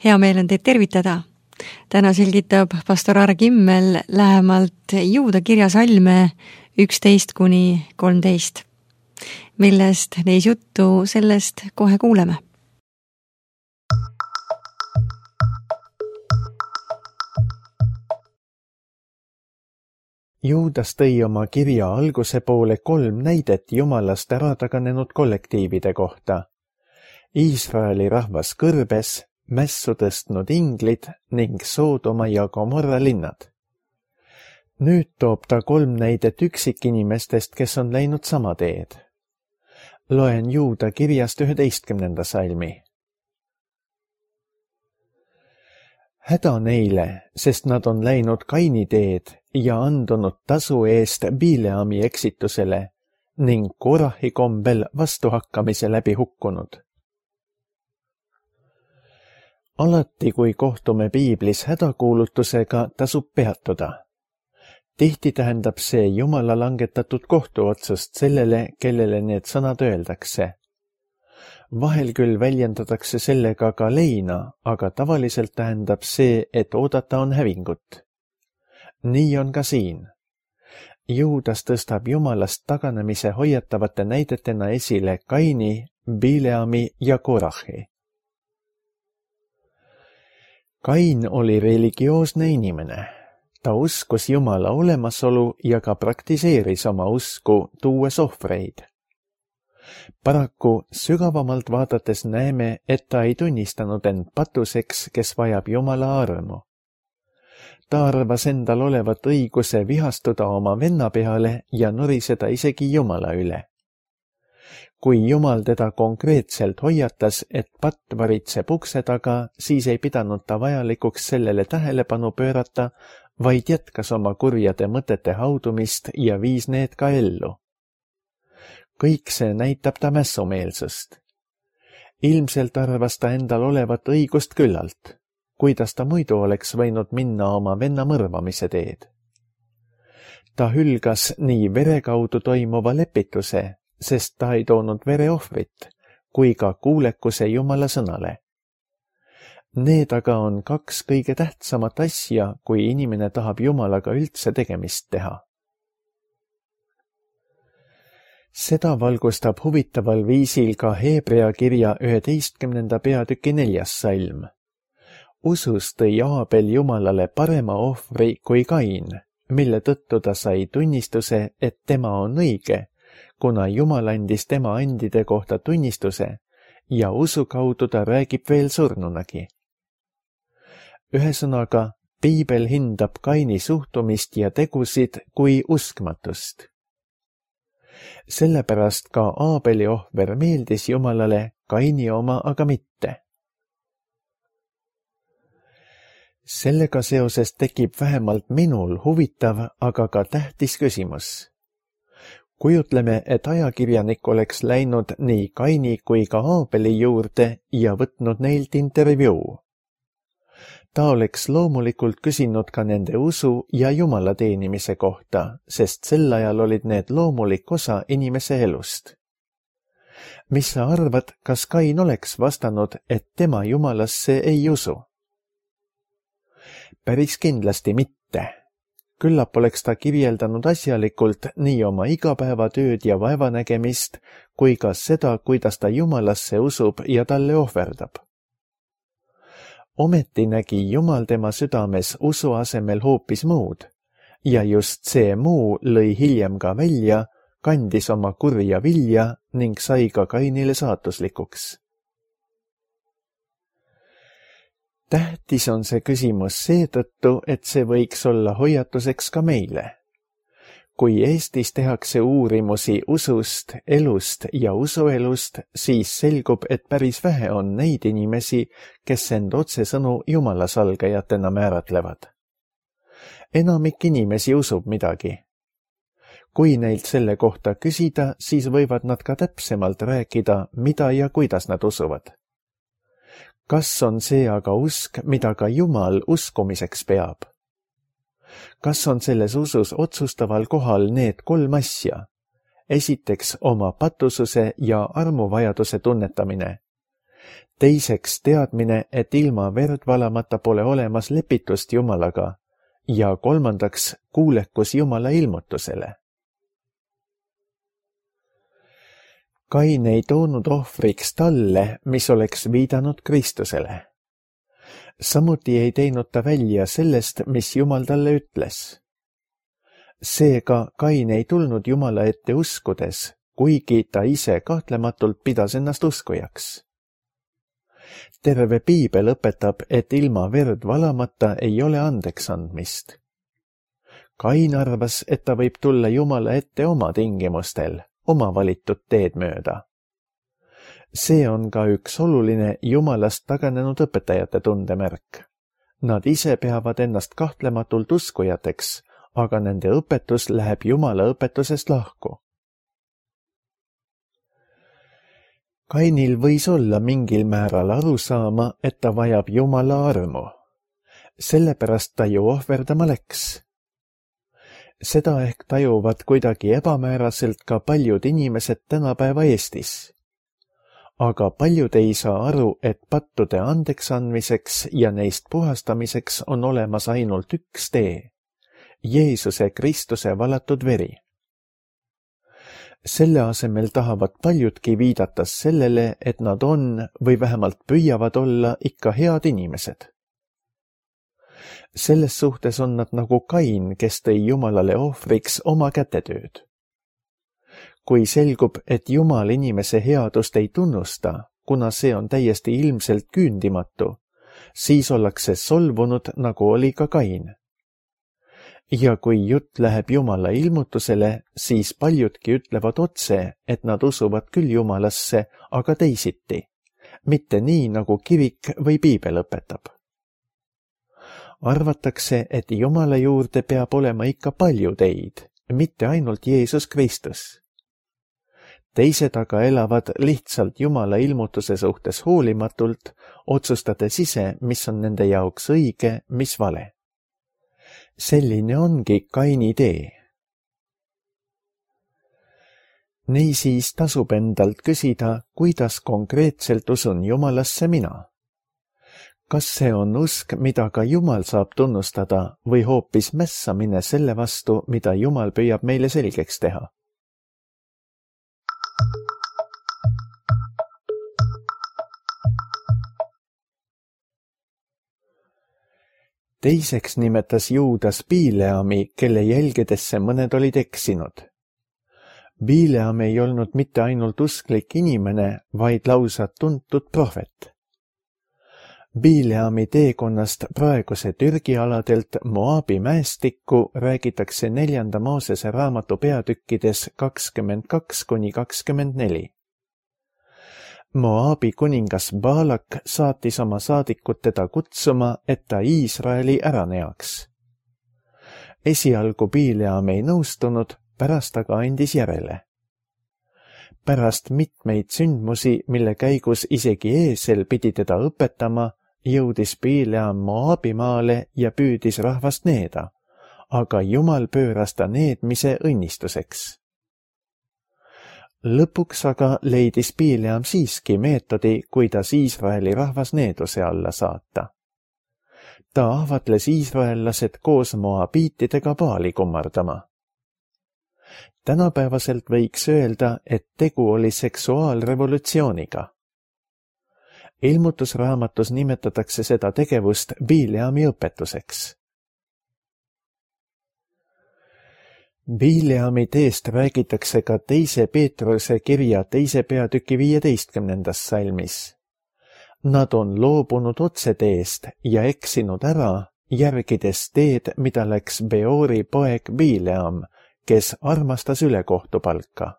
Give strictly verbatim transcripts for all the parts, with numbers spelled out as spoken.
Hea meel on teid tervitada. Täna selgitab pastor Aare Kimmel lähemalt Juuda kirja salme üksteist kuni kolmteist. Millest neis juttu, sellest kohe kuuleme. Juudas tõi oma kirja alguse poole kolm näidet Jumalast ära taganenud kollektiivide kohta. Iisraeli rahvas kõrbes, mässu tõstnud inglid ning Soodoma ja Gomorra linnad. Nüüd toob ta kolm näidet üksikinimestest, kes on läinud sama teed. Loen Juuda kirjast üheteistkümnenda salmi. Häda neile, sest nad on läinud Kaini teed ja andunud tasu eest Bileami eksitusele ning Korahi kombel vastuhakkamise läbi hukkunud. Alati, kui kohtume piiblis hädakuulutusega, tasub peatuda. Tihti tähendab see Jumala langetatud kohtuotsust sellele, kellele need sõnad öeldakse. Vahel küll väljendatakse sellega ka leina, aga tavaliselt tähendab see, et oodata on hävingut. Nii on ka siin. Juudas tõstab Jumalast taganemise hoiatavate näidetena esile Kaini, Bileami ja Korahi. Kain oli religioosne inimene. Ta uskus Jumala olemasolu ja ka praktiseeris oma usku, tuues ohvreid. Paraku sügavamalt vaadates näeme, et ta ei tunnistanud end patuseks, kes vajab Jumala armu. Ta arvas endal olevat õiguse vihastuda oma venna peale ja noriseda isegi Jumala üle. Kui Jumal teda konkreetselt hoiatas, et patt varitseb ukse taga, siis ei pidanud ta vajalikuks sellele tähelepanu pöörata, vaid jätkas oma kurjade mõtete haudumist ja viis need ka ellu. Kõik see näitab ta mässumeelsust. Ilmselt arvas ta endal olevat õigust küllalt, kuidas ta muidu oleks võinud minna oma venna mõrvamise teed. Ta hülgas nii vere kaudu toimuva lepituse, sest ta ei toonud vereohvrit, kui ka kuulekuse Jumala sõnale. Need aga on kaks kõige tähtsamat asja, kui inimene tahab Jumalaga üldse tegemist teha. Seda valgustab huvitaval viisil ka Hebrea kirja üheteistkümnenda peatüki neljas salm. Usus tõi Aabel Jumalale parema ohvri kui Kain, mille tõttu ta sai tunnistuse, et tema on õige, kuna Jumal andis tema andide kohta tunnistuse ja usu kaudu ta räägib veel surnunagi. Ühesõnaga, piibel hindab Kaini suhtumist ja tegusid kui uskmatust. Sellepärast ka Aabeli ohver meeldis Jumalale, Kaini oma aga mitte. Sellega seoses tekib vähemalt minul huvitav, aga ka tähtis küsimus. Kujutleme, et ajakirjanik oleks läinud nii Kaini kui ka Aabeli juurde ja võtnud neilt intervjuu. Ta oleks loomulikult küsinud ka nende usu ja Jumala teenimise kohta, sest sel ajal olid need loomulik osa inimese elust. Mis sa arvad, kas Kain oleks vastanud, et tema Jumalasse ei usu? Päris kindlasti mitte. Küllap oleks ta kirjeldanud asjalikult nii oma igapäevatööd ja vaevanägemist, kui ka seda, kuidas ta Jumalasse usub ja talle ohverdab. Ometi nägi Jumal tema südames usu asemel hoopis muud, ja just see muu lõi hiljem ka välja, kandis oma kurja vilja ning sai ka Kainile saatuslikuks. Tähtis on see küsimus seetõttu, et see võiks olla hoiatuseks ka meile. Kui Eestis tehakse uurimusi usust, elust ja usuelust, siis selgub, et päris vähe on neid inimesi, kes end otsesõnu Jumala salgajatena määratlevad. Enamik inimesi usub midagi. Kui neilt selle kohta küsida, siis võivad nad ka täpsemalt rääkida, mida ja kuidas nad usuvad. Kas on see aga usk, mida ka Jumal uskumiseks peab? Kas on selles usus otsustaval kohal need kolm asja? Esiteks oma patususe ja armuvajaduse tunnetamine. teiseks teadmine, et ilma verd valamata pole olemas lepitust Jumalaga ja kolmandaks kuulekus Jumala ilmutusele. Kain ei toonud ohvriks talle, mis oleks viidanud Kristusele. Samuti ei teinud ta välja sellest, mis Jumal talle ütles. Seega Kain ei tulnud Jumala ette uskudes, kuigi ta ise kahtlematult pidas ennast uskujaks. Terve piibel õpetab, et ilma verd valamata ei ole andeks andmist. Kain arvas, et ta võib tulla Jumala ette oma tingimustel, oma valitud teed mööda. See on ka üks oluline Jumalast taganenud õpetajate tundemärk. Nad ise peavad ennast kahtlematult uskujateks, aga nende õpetus läheb Jumala õpetusest lahku. Kainil võis olla mingil määral aru saama, et ta vajab Jumala armu. Sellepärast ta ju ohverdama läks. Seda ehk tajuvad kuidagi ebamääraselt ka paljud inimesed tänapäeva Eestis. Aga paljud ei saa aru, et pattude andeks andmiseks ja neist puhastamiseks on olemas ainult üks tee. Jeesuse Kristuse valatud veri. Selle asemel tahavad paljudki viidata sellele, et nad on või vähemalt püüavad olla ikka head inimesed. Selles suhtes on nad nagu Kain, kes tõi Jumalale ohvriks oma kätetööd. Kui selgub, et Jumal inimese headust ei tunnusta, kuna see on täiesti ilmselt küündimatu, siis ollakse solvunud, nagu oli ka Kain. Ja kui jutt läheb Jumala ilmutusele, siis paljudki ütlevad otse, et nad usuvad küll Jumalasse, aga teisiti, mitte nii, nagu kirik või piibel õpetab. Arvatakse, et Jumala juurde peab olema ikka palju teid, mitte ainult Jeesus Kristus. Teised aga elavad lihtsalt Jumala ilmutuse suhtes hoolimatult, otsustades ise, mis on nende jaoks õige, mis vale. Selline ongi Kaini tee. Niisiis tasub endalt küsida, kuidas konkreetselt usun Jumalasse mina. Kas see on usk, mida ka Jumal saab tunnustada või hoopis mässamine selle vastu, mida Jumal püüab meile selgeks teha? Teiseks nimetas Juudas Bileami, kelle jälgedesse mõned olid eksinud. Bileam ei olnud mitte ainult usklik inimene, vaid lausa tuntud prohvet. Bileami teekonnast praeguse Türgi aladelt Moabi mäestikku räägitakse neljanda Moosese raamatu peatükkides kakskümmend kaks kuni kakskümmend neli. Moabi kuningas Baalak saatis oma saadikut teda kutsuma, et ta Iisraeli ära neaks. Esialgu Bileam ei nõustunud, pärast aga andis järele. Pärast mitmeid sündmusi, mille käigus isegi eesel pidi teda õpetama, jõudis Bileam Moabi maale ja püüdis rahvast needa, aga Jumal pööras ta needmise õnnistuseks. Lõpuks aga leidis Bileam siiski meetodi, kuidas Iisraeli rahvas needuse alla saata. Ta ahvatles iisraellased koos moabiitidega Baali kummardama. Tänapäevaselt võiks öelda, et tegu oli seksuaalrevolutsiooniga. Ilmutusraamatus nimetatakse seda tegevust Bileami õpetuseks. Bileami teest räägitakse ka teise Peetruse kirja teise peatüki viieteistkümnendas salmis. Nad on loobunud otseteest ja eksinud ära, järgides teed, mida läks Beori poeg Bileam, kes armastas ülekohtupalka.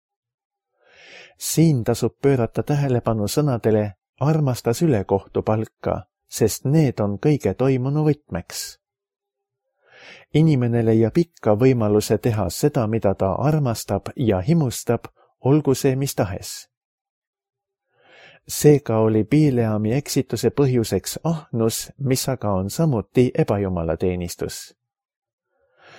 Siin tasub pöörata tähelepanu sõnadele armastas ülekohtupalka, sest need on kõige toimunu võtmeks. Inimene leiab ikka võimaluse teha seda, mida ta armastab ja himustab, olgu see mis tahes. Seega oli Bileami eksituse põhjuseks ahnus, mis aga on samuti ebajumalateenistus.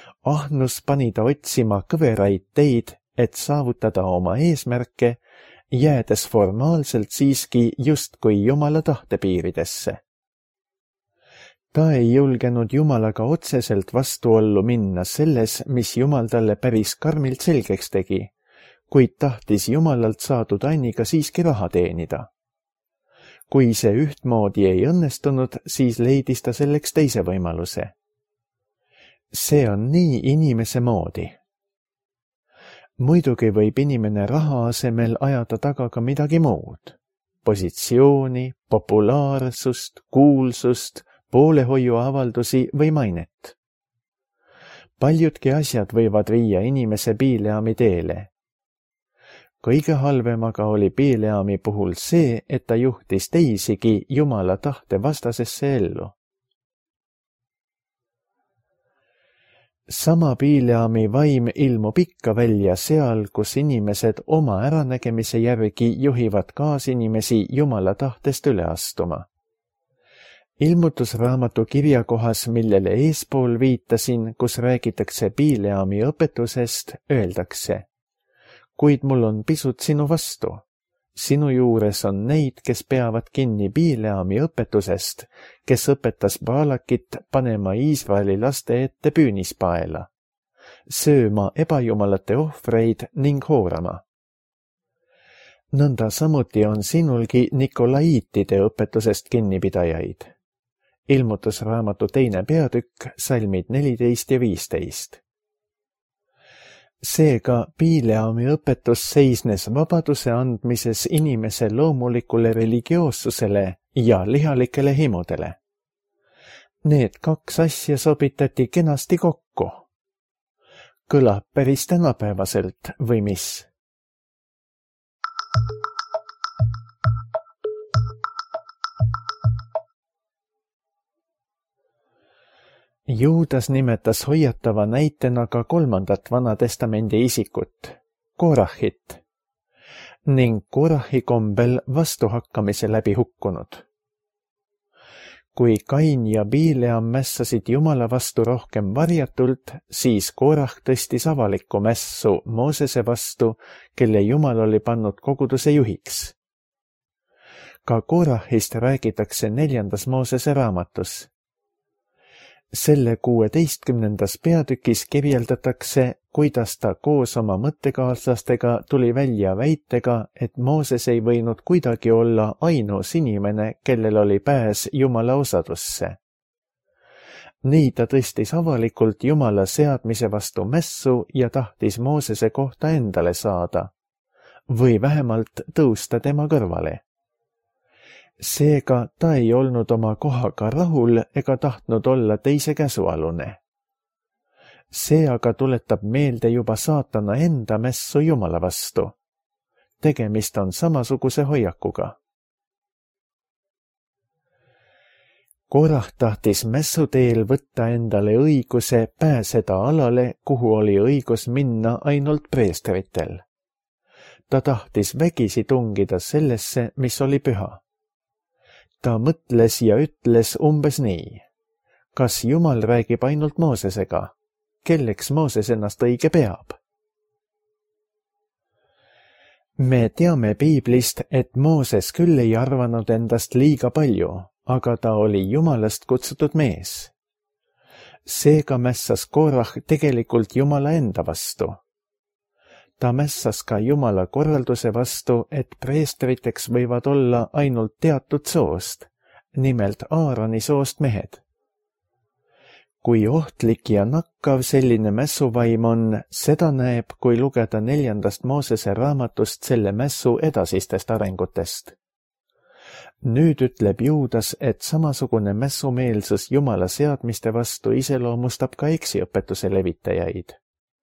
Ahnus pani ta otsima kõveraid teid, et saavutada oma eesmärke jäädes formaalselt siiski justkui Jumala tahtepiiridesse. Ta ei julgenud Jumalaga otseselt vastuollu minna selles, mis Jumal talle päris karmilt selgeks tegi, kuid tahtis Jumalalt saadud anniga siiski raha teenida. Kui see ühtmoodi ei õnnestunud, siis leidis ta selleks teise võimaluse. See on nii inimese moodi. Muidugi võib inimene raha asemel ajada taga ka midagi muud. Positsiooni, populaarsust, kuulsust, poolehoiuavaldusi või mainet. Paljudki asjad võivad viia inimese Bileami teele. Kõige halvem aga oli Bileami puhul see, et ta juhtis teisigi Jumala tahte vastasesse ellu. Sama Bileami vaim ilmub ikka välja seal, kus inimesed oma äranägemise järgi juhivad kaasinimesi Jumala tahtest üle astuma. Ilmutusraamatu kirjakohas, millele eespool viitasin, kus räägitakse Bileami õpetusest, öeldakse: kuid mul on pisut sinu vastu. Sinu juures on neid, kes peavad kinni Bileami õpetusest, kes õpetas Baalakit panema Iisraeli laste ette püünispaela, sööma ebajumalate ohvreid ning hoorama. Nõnda samuti on sinulgi Nikolaiitide õpetusest kinnipidajaid. Ilmutusraamatu teine peatükk, salmid neliteist ja viisteist. Seega Bileami õpetus seisnes vabaduse andmises inimese loomulikule religioossusele ja lihalikele himudele. Need kaks asja sobitati kenasti kokku. Kõlab päris tänapäevaselt või mis? Juudas nimetas hoiatava näitena ka kolmandat Vanatestamendi isikut, Korahit, ning Korahi kombel vastuhakkamise läbi hukkunud. Kui Kain ja Bileam mässasid Jumala vastu rohkem varjatult, siis Korah tõstis avalikku mässu Moosese vastu, kelle Jumal oli pannud koguduse juhiks. Ka Korahist räägitakse neljandas Moosese raamatus. Selle kuueteistkümnendas peatükis kirjeldatakse, kuidas ta koos oma mõttekaaslastega tuli välja väitega, et Mooses ei võinud kuidagi olla ainus inimene, kellel oli pääs Jumala osadusse. Nii ta tõstis avalikult Jumala seadmise vastu mässu ja tahtis Moosese kohta endale saada, või vähemalt tõusta tema kõrvale. Seega ta ei olnud oma kohaga rahul ega tahtnud olla teise käsualune. See aga tuletab meelde juba saatana enda mässu Jumala vastu. Tegemist on samasuguse hoiakuga. Korah tahtis mässuteel võtta endale õiguse pääseda alale, kuhu oli õigus minna ainult preestritel. Ta tahtis vägisi tungida sellesse, mis oli püha. Ta mõtles ja ütles umbes nii: kas Jumal räägib ainult Moosesega? Kelleks Mooses ennast õige peab? Me teame Piiblist, et Mooses küll ei arvanud endast liiga palju, aga ta oli Jumalast kutsutud mees. Seega mässas Korah tegelikult Jumala enda vastu. Ta mässas ka Jumala korralduse vastu, et preestriteks võivad olla ainult teatud soost, nimelt Aaroni soost mehed. Kui ohtlik ja nakkav selline mässuvaim on, seda näeb, kui lugeda neljandast Moosese raamatust selle mässu edasistest arengutest. Nüüd ütleb Juudas, et samasugune mässumeelsus Jumala seadmiste vastu iseloomustab ka eksiõpetuse levitajaid.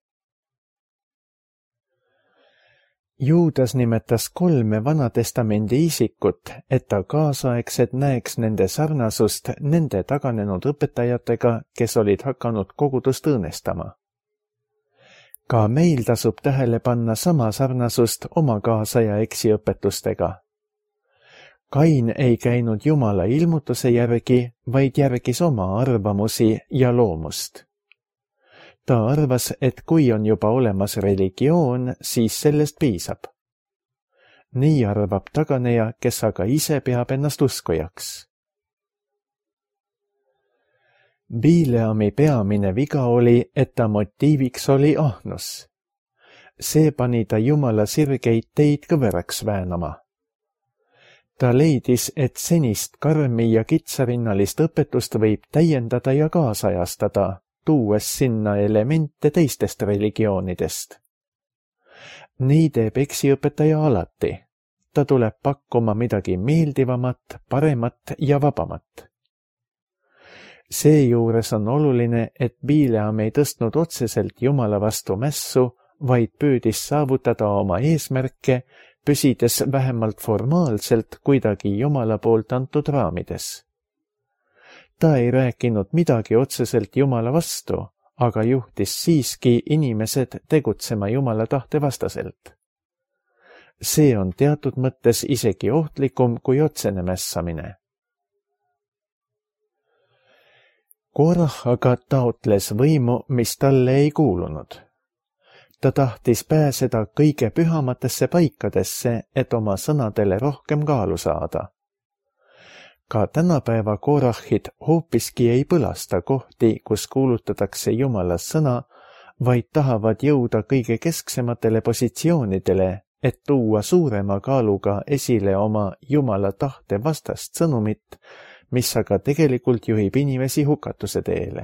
Juudas nimetas kolme Vanatestamendi isikut, et ta kaasaegsed näeks nende sarnasust nende taganenud õpetajatega, kes olid hakanud kogudust õõnestama. Ka meil tasub tähele panna sama sarnasust oma kaasaja eksiõpetustega. Kain ei käinud Jumala ilmutuse järgi, vaid järgis oma arvamusi ja loomust. Ta arvas, et kui on juba olemas religioon, siis sellest piisab. nii arvab taganeja, kes aga ise peab ennast uskujaks. Bileami peamine viga oli, et ta motiiviks oli ahnus. See pani ta Jumala sirgeid teid kõveraks väänama. Ta leidis, et senist karmi ja kitsarinnalist õpetust võib täiendada ja kaasajastada, tuues sinna elemente teistest religioonidest. Nii teeb eksiõpetaja alati. Ta tuleb pakkuma midagi meeldivamat, paremat ja vabamat. Seejuures on oluline, et Bileam ei tõstnud otseselt Jumala vastu mässu, vaid püüdis saavutada oma eesmärke, püsides vähemalt formaalselt kuidagi Jumala poolt antud raamides. Ta ei rääkinud midagi otseselt Jumala vastu, aga juhtis siiski inimesed tegutsema Jumala tahte vastaselt. See on teatud mõttes isegi ohtlikum kui otsene mässamine. Korah aga taotles võimu, mis talle ei kuulunud. Ta tahtis pääseda kõige pühamatesse paikadesse, et oma sõnadele rohkem kaalu saada. Ka tänapäeva korahid hoopiski ei põlasta kohti, kus kuulutatakse Jumala sõna, vaid tahavad jõuda kõige kesksematele positsioonidele, et tuua suurema kaaluga esile oma Jumala tahte vastast sõnumit, mis aga tegelikult juhib inimesi hukatuse teele.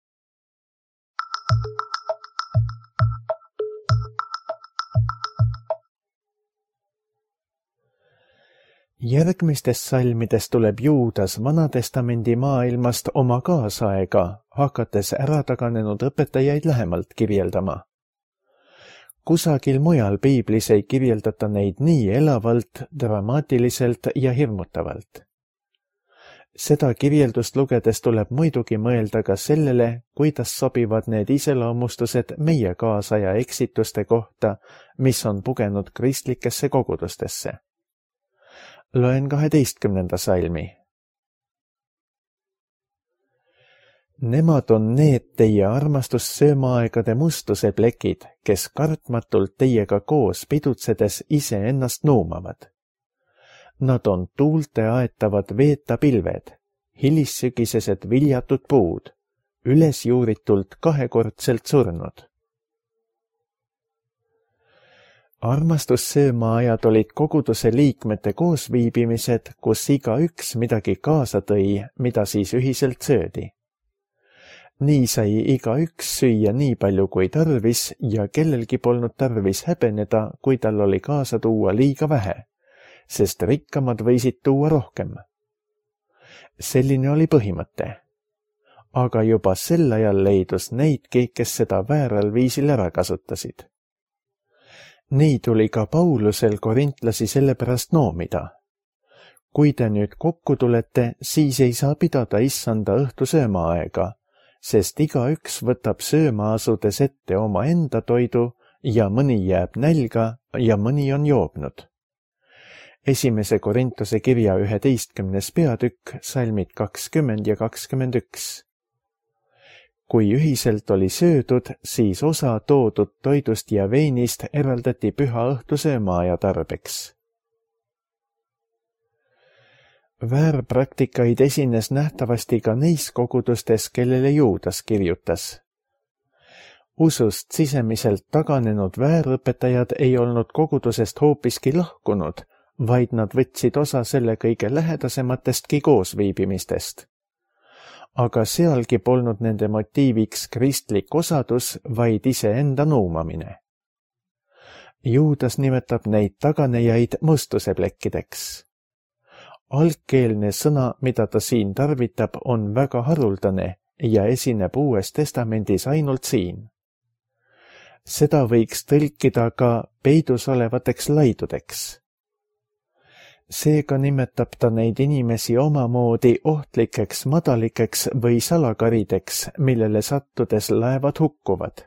Järgmistes salmides tuleb Juudas Vanatestamendi maailmast oma kaasaega, hakates ära taganenud õpetajaid lähemalt kirjeldama. Kusagil mujal piiblis ei kirjeldata neid nii elavalt, dramaatiliselt ja hirmutavalt. Seda kirjeldust lugedes tuleb muidugi mõelda ka sellele, kuidas sobivad need iseloomustused meie kaasaja eksituste kohta, mis on pugenud kristlikesse kogudustesse. Loen kaheteistkümnenda salmi. Nemad on need teie armastussöömaaegade mustuse plekid, kes kartmatult teiega koos pidutsedes ise ennast nuumavad. Nad on tuulte aetavad veeta pilved, hilissügisesed viljatud puud, ülesjuuritult kahekordselt surnud. Armastussöömaajad olid koguduse liikmete koosviibimised, kus igaüks midagi kaasa tõi, mida siis ühiselt söödi. Nii sai igaüks süüa nii palju kui tarvis ja kellelgi polnud tarvis häbeneda, kui tal oli kaasa tuua liiga vähe, sest rikkamad võisid tuua rohkem. Selline oli põhimõte. Aga juba sel ajal leidus neidki, kes seda vääral viisil ära kasutasid. Nii tuli ka Paulusel korintlasi sellepärast noomida. Kui te nüüd kokku tulete, siis ei saa pidada issanda õhtu söömaaega, sest igaüks võtab sööma asudes ette oma enda toidu ja mõni jääb nälga ja mõni on joobnud. Esimese Korintuse kirja üheteistkümnes peatükk, salmid kakskümmend ja kakskümmend üks. Kui ühiselt oli söödud, siis osa toodud toidust ja veinist eraldati püha õhtu söömaaja tarbeks. Väärpraktikaid esines nähtavasti ka neis kogudustes, kellele Juudas kirjutas. Usust sisemiselt taganenud väärõpetajad ei olnud kogudusest hoopiski lahkunud, vaid nad võtsid osa selle kõige lähedasematestki koosviibimistest. Aga sealgi polnud nende motiiviks kristlik osadus, vaid iseenda nuumamine. Juudas nimetab neid taganejaid mustuseplekkideks. Algkeelne sõna, mida ta siin tarvitab, on väga haruldane ja esineb Uues Testamendis ainult siin. Seda võiks tõlkida ka peidus olevateks laidudeks. Seega nimetab ta neid inimesi omamoodi ohtlikeks madalikeks või salakarideks, millele sattudes laevad hukkuvad.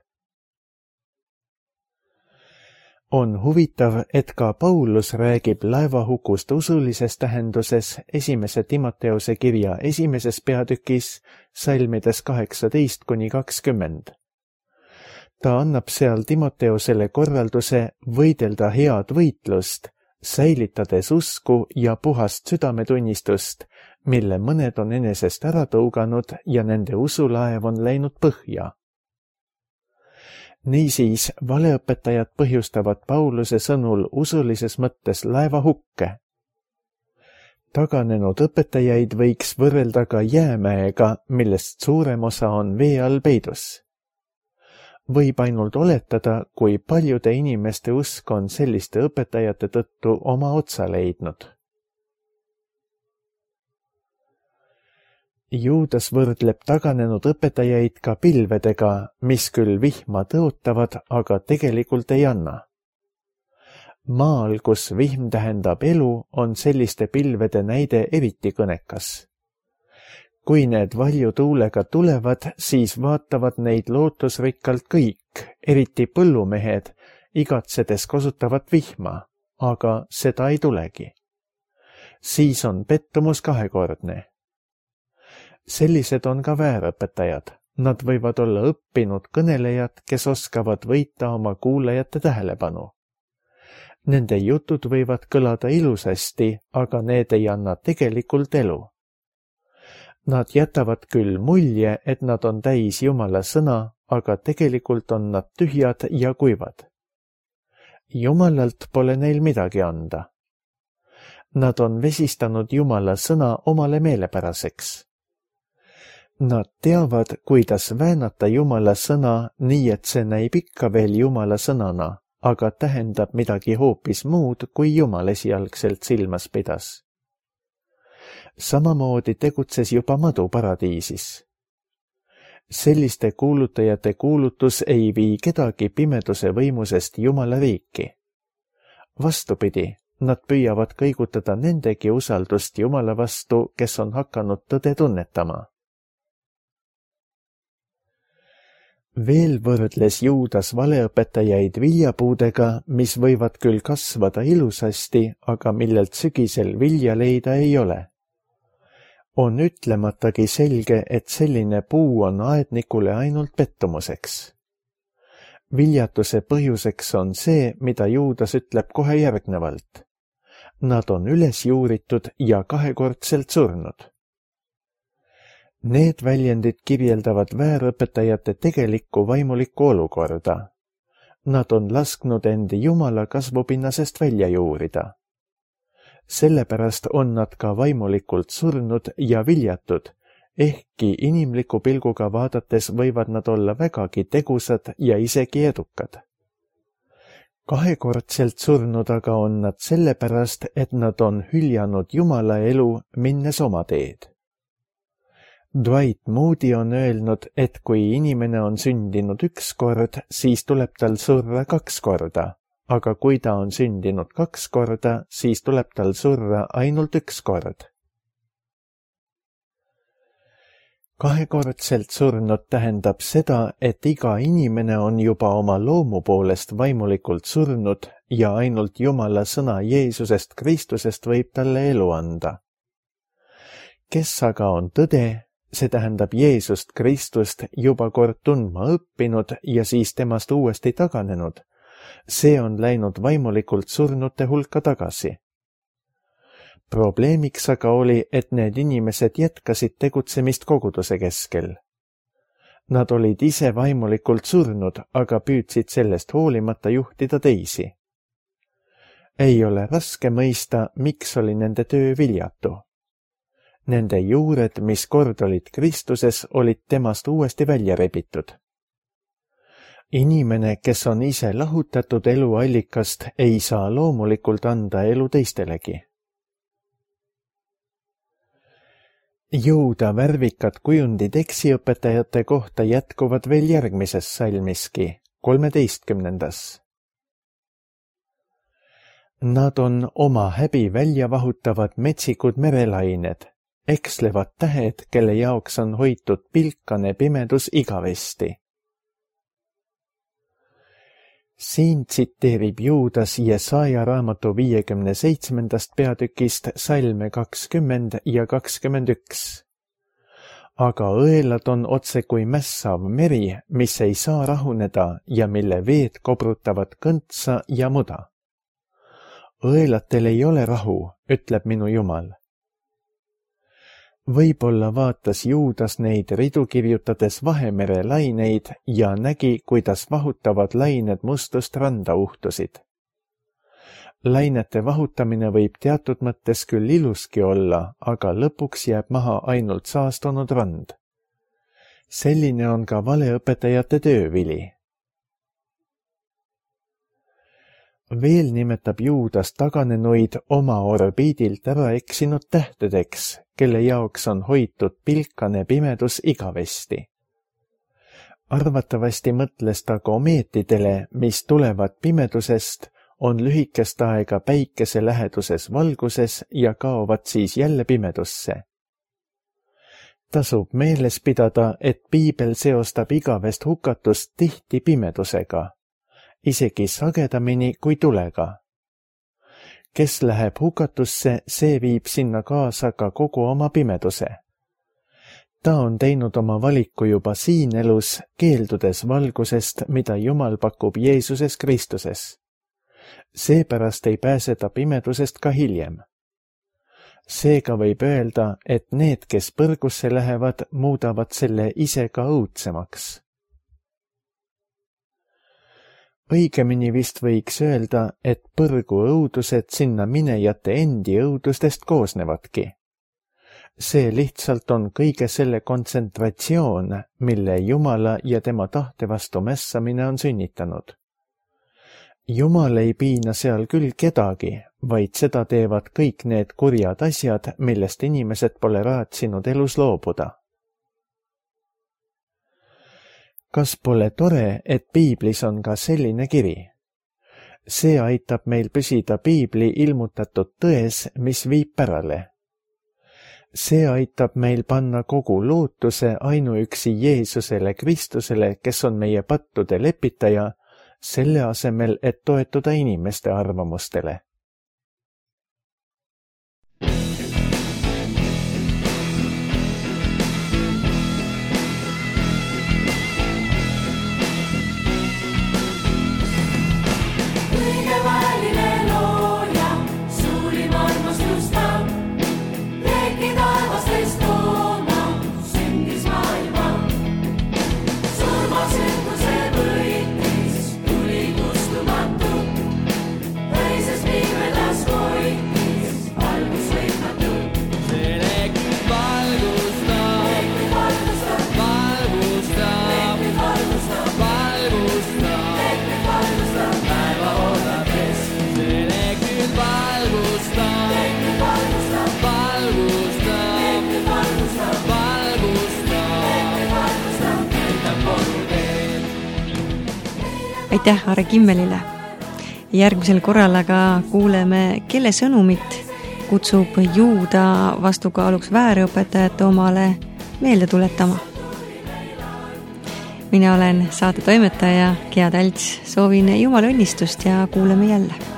On huvitav, et ka Paulus räägib laevahukust usulises tähenduses esimese Timoteuse kirja esimeses peatükis, salmides kaheksateist kuni kakskümmend. Ta annab seal Timoteusele korralduse võidelda head võitlust, säilitades usku ja puhast südametunnistust, mille mõned on enesest ära tõuganud ja nende usulaev on läinud põhja. Niisiis, valeõpetajad põhjustavad Pauluse sõnul usulises mõttes laeva hukke. Taganenud õpetajaid võiks võrrelda ka jäämäega, millest suurem osa on vee all peidus. Võib ainult oletada, kui paljude inimeste usk on selliste õpetajate tõttu oma otsa leidnud. Juudas võrdleb taganenud õpetajaid ka pilvedega, mis küll vihma tõotavad, aga tegelikult ei anna. Maal, kus vihm tähendab elu, on selliste pilvede näide eriti kõnekas. Kui need valju tuulega tulevad, siis vaatavad neid lootusrikkalt kõik, eriti põllumehed, igatsedes kasutavat vihma, aga seda ei tulegi. Siis on pettumus kahekordne. Sellised on ka väärõpetajad. Nad võivad olla õppinud kõnelejad, kes oskavad võita oma kuulajate tähelepanu. Nende jutud võivad kõlada ilusasti, aga need ei anna tegelikult elu. Nad jätavad küll mulje, et nad on täis Jumala sõna, aga tegelikult on nad tühjad ja kuivad. Jumalalt pole neil midagi anda. Nad on vesistanud Jumala sõna omale meelepäraseks. Nad teavad, kuidas väänata Jumala sõna nii, et see näib ikka veel Jumala sõnana, aga tähendab midagi hoopis muud, kui Jumal esialgselt silmas pidas. Samamoodi tegutses juba madu paradiisis. Selliste kuulutajate kuulutus ei vii kedagi pimeduse võimusest Jumala riiki. Vastupidi, nad püüavad kõigutada nendegi usaldust Jumala vastu, kes on hakanud tõde tunnetama. Veel võrdles Juudas valeõpetajaid viljapuudega, mis võivad küll kasvada ilusasti, aga millelt sügisel vilja leida ei ole. On ütlematagi selge, et selline puu on aednikule ainult pettumuseks. Viljatuse põhjuseks on see, mida Juudas ütleb kohe järgnevalt. Nad on üles juuritud ja kahekordselt surnud. Need väljendid kirjeldavad väärõpetajate tegelikku vaimulikku olukorda. Nad on lasknud endi Jumala kasvupinnasest välja juurida. Sellepärast on nad ka vaimulikult surnud ja viljatud, ehkki inimliku pilguga vaadates võivad nad olla vägagi tegusad ja isegi edukad. Kahekordselt surnud aga on nad sellepärast, et nad on hüljanud Jumala elu, minnes oma teed. Dwight Moody on öelnud, et kui inimene on sündinud üks kord, siis tuleb tal surra kaks korda, aga kui ta on sündinud kaks korda, siis tuleb tal surra ainult üks kord. Kahekordselt surnud tähendab seda, et iga inimene on juba oma loomu poolest vaimulikult surnud ja ainult Jumala sõna Jeesusest Kristusest võib talle elu anda. Kes aga on tõde, see tähendab Jeesust Kristust juba kord tundma õppinud ja siis temast uuesti taganenud, see on läinud vaimulikult surnute hulka tagasi. Probleemiks aga oli, et need inimesed jätkasid tegutsemist koguduse keskel. Nad olid ise vaimulikult surnud, aga püüdsid sellest hoolimata juhtida teisi. Ei ole raske mõista, miks oli nende töö viljatu. Nende juured, mis kord olid Kristuses, olid temast uuesti välja rebitud. Inimene, kes on ise lahutatud eluallikast, ei saa loomulikult anda elu teistelegi. Juuda värvikad kujundid eksiõpetajate kohta jätkuvad veel järgmises salmiski, kolmeteistkümnendas. Nad on oma häbi välja vahutavad metsikud merelained, ekslevad tähed, kelle jaoks on hoitud pilkane pimedus igavesti. Siin tsiteerib Juudas Jesaja raamatu viiekümne seitsmendast peatükist salme kakskümmend ja kakskümmend üks. Aga õelad on otse kui mässav meri, mis ei saa rahuneda ja mille veed kobrutavad kõntsa ja muda. õelatel ei ole rahu, ütleb minu Jumal. Võib-olla vaatas Juudas neid ridu kirjutades Vahemere laineid ja nägi, kuidas vahutavad lained mustust randa uhtusid. Lainete vahutamine võib teatud mõttes küll iluski olla, aga lõpuks jääb maha ainult saastunud rand. Selline on ka valeõpetajate töövili. Veel nimetab Juudas taganenuid oma orbiidilt ära eksinud tähtedeks, kelle jaoks on hoitud pilkane pimedus igavesti. Arvatavasti mõtles ta komeetidele, mis tulevad pimedusest, on lühikest aega päikese läheduses valguses ja kaovad siis jälle pimedusse. Tasub meeles pidada, et piibel seostab igavest hukatust tihti pimedusega, isegi sagedamini kui tulega. Kes läheb hukatusse, see viib sinna kaasa ka kogu oma pimeduse. Ta on teinud oma valiku juba siin elus, keeldudes valgusest, mida Jumal pakub Jeesuses Kristuses. Seepärast ei pääse ta pimedusest ka hiljem. Seega võib öelda, et need, kes põrgusse lähevad, muudavad selle ise ka õudsemaks. Õigemini vist võiks öelda, et põrgu õudused sinna minejate endi õudustest koosnevadki. See lihtsalt on kõige selle kontsentratsioon, mille Jumala ja tema tahte vastu mässamine on sünnitanud. Jumal ei piina seal küll kedagi, vaid seda teevad kõik need kurjad asjad, millest inimesed pole raatsinud elus loobuda. Kas pole tore, et piiblis on ka selline kiri? See aitab meil püsida piibli ilmutatud tões, mis viib pärale. See aitab meil panna kogu lootuse ainuüksi Jeesusele Kristusele, kes on meie pattude lepitaja, selle asemel, et toetuda inimeste arvamustele. Aitäh Are Kimmelile. Järgmisel korral aga kuuleme, kelle sõnumit kutsub Juuda vastukaaluks väärõpetajate omale meelde tuletama. Mina olen saate toimetaja Gea Talts, soovin Jumala õnnistust ja kuuleme jälle.